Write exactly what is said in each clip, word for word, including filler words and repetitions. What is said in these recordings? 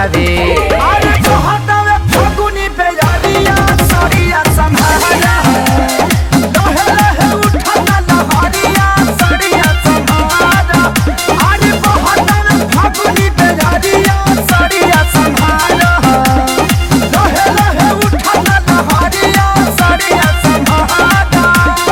बावे। अरे कहतावे फगुनी बेयारिया सड़िया संभारा लहे लहे उठता लहरिया सड़िया संभारा। अरे कहतावे फगुनी बेयारिया सड़िया संभारा लहे लहे उठता लहरिया सड़िया संभारा।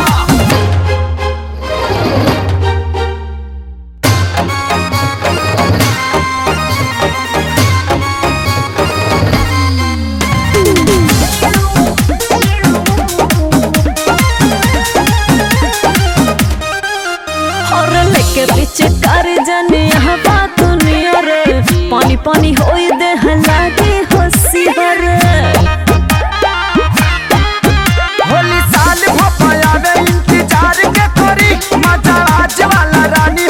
और लेके पीछे कर जाने यहाँ बात दुनिया रे पानी पानी होई दे लागे हंसी हरे। होली साल भपायावे इंतजार के करी मजा आज वाला रानी